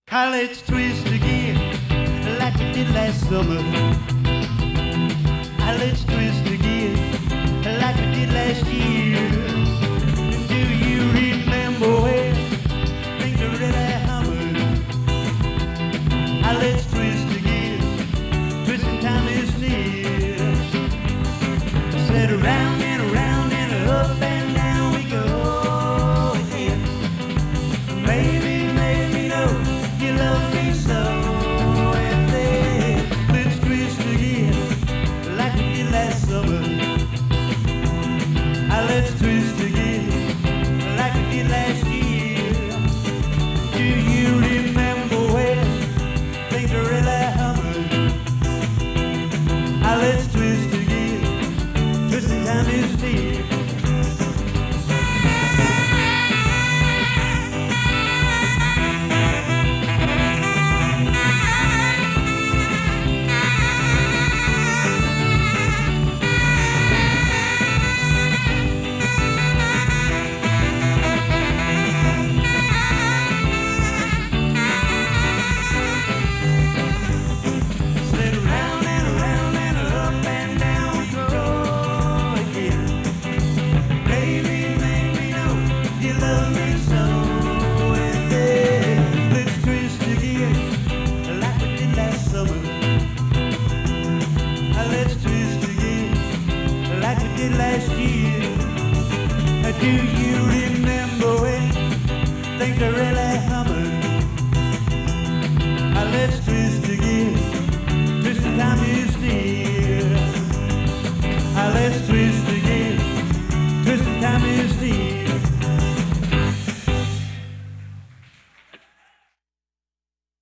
Let's twist again like we did last summer. Let's twist again like we did last year. Do you remember when things were really humming? Let's twist again, twisting time is near. Said around and around and up and down we go again. Maybe you love me so, and then let's twist again like we did last summer. Let's twist again like we did last year. Do you remember when things were really humming? Let's twist again, twisting time is near. Last year, do you remember when things are really humming? Let's